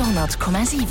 100,7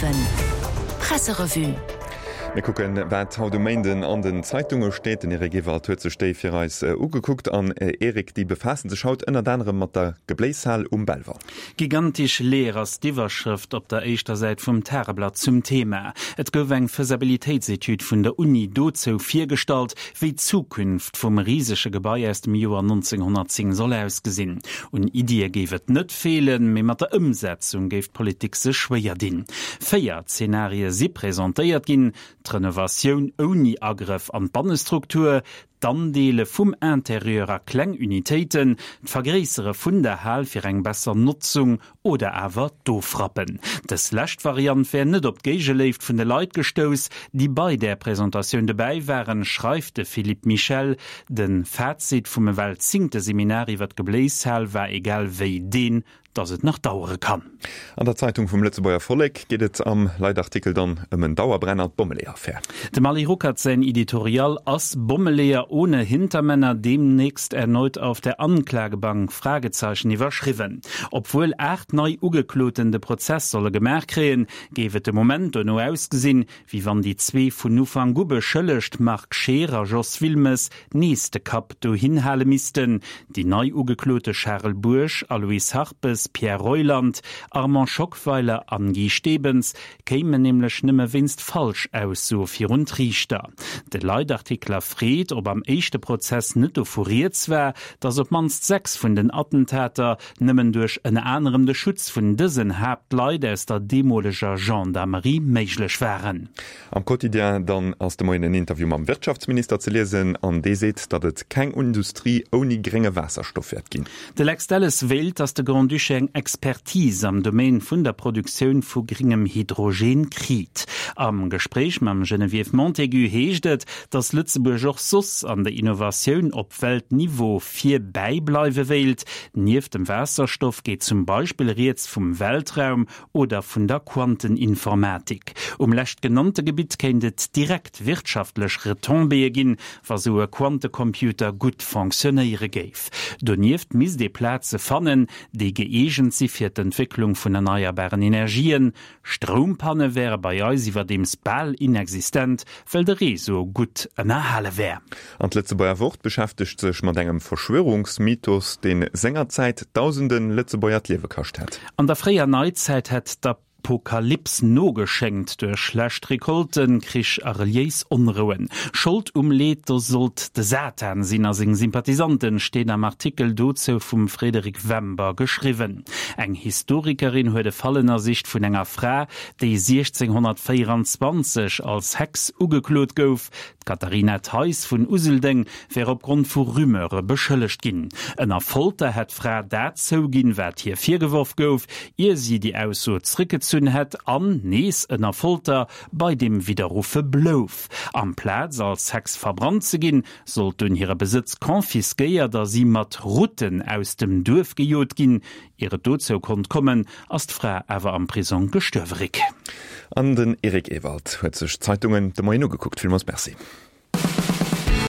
Presserevue. Wir gucken, wat haut Gemeinden an den Zeitungen steht, in ihre Gewer Steif hier als ugeguckt an Erik, die befassen sich schaut in anderem mit der Gebläishall Belver. Gigantisch leers Diverschrift op der eischter Seite vom Terreblatt zum Thema. Et geweng Feasibilitätsetüd von der Uni dozo viergestalt, wie Zukunft vom riesige Gebäude aus dem Jahr 1910 soll ausgesehen. Und Idee gewet net fehlen, mit mat der Umsetzung geft Politik se schwer din. 4 Szenarien sie präsentiert gin, Renovation ohne Angriff an Bannenstruktur, Dandeele vum interieurer Klangunitäten, d'Vergräissere vun der Hall fir eng besser Nutzung oder awer dofrappen. Das lächt Variant wär net op Geige left vun de Leiit gestos, die bei der Präsentation dabei waren, schreibte Philippe Michel, den Fazit vum Welt 10. Seminar iwwer Gebläishall war egal wéi den, dass es noch dauern kann. An der Zeitung vom Lützeburger Volk geht es am Leitartikel dann einen Dauerbrenner Bommeleer-Affaire. Der Mali Ruck hat sein Editorial als Bommeleer ohne Hintermänner demnächst erneut auf der Anklagebank Fragezeichen überschrieben. Obwohl 8 neu ugeklotende Prozess solle gemerkt kriegen, gebe der Moment nur ausgesehen, wie wann die 2 von Ufang Gubbe schöllecht Marc Scherer Jos Wilmes nächste Kap do hinhalen missten. Die neu ugeklote Charles Bursch, Alois Harpes, Pierre Reuland, Armand Schockweiler an Guy Stebens kämen nämlich nimme winst falsch aus so für und Richter. Der Leitartikler Fred, ob am echten Prozess nicht euphoriert war, dass ob manst 6 von den Attentäter nimmen durch einen anderen den Schutz von diesen Hauptleute aus der demolischer Gendarmerie möglich waren. Am Quotidien dann aus dem neuen Interview mit dem Wirtschaftsminister zu lesen, an der sieht, dass es keine Industrie ohne geringe Wasserstoff wird gehen. Der Lex Dallas wählt, dass der Grand Duché eng Expertise am Domain vun der Produktion vu geringem Hydrogen kriet. Am Gespräch mam Geneviève Montaigu heeschtet, dass Lützeburg auch sus an der Innovation op Weltniveau 4 beibleiwe wählt. Nief dem Wasserstoff geht zum Beispiel jetzt vom Weltraum oder von der Quanteninformatik. Lächt genannte Gebiet kennt direkt wirtschaftlich Retombee gin, was so Quantencomputer gut funktioniere geif. Donieft mis de Plätze fannen, die Agency für die Entwicklung von erneuerbaren Energien. Strompanne wäre bei uns über dem Ball inexistent, weil der so gut erhalten wäre. An Lützebauer Wort beschäftigt sich mit einem Verschwörungsmythos, den seinerzeit Tausenden Lützebauer Leben gekostet hat. An der freien Neuzeit hat der Apokalypse no geschenkt durch schlecht Rekolten krisch Arliers Unruhen. Schuld lädt, sollt de Satan sinn as Sympathisanten stehen am Artikel dazu vom Frederik Wember geschrieben. Eng Historikerin huet de fallener Sicht vun enger Frau, die 1624 als Hex ugeklot gouf. Katharina Theis vun Useldeng wär aufgrund vu Rümere beschëllecht gin. Ennner Folter het Frau dat so gin, wat hier virgeworf gouf, ihr sie die Ausso zrickezogen het an nees ënner Folter bei dem Widerrufe blouf. Am Platz als Hex verbrannt ze gin, sollt hun ihre Besitz konfiskeiert, da sie mat Routen aus dem Dorf gejot gin. Ihre Dozo konnt kommen, as d'Frau awer am Prison gestürverig. An den Erik Ewald huet sech Zeitungen de Meinung geguckt. Vielmals merci.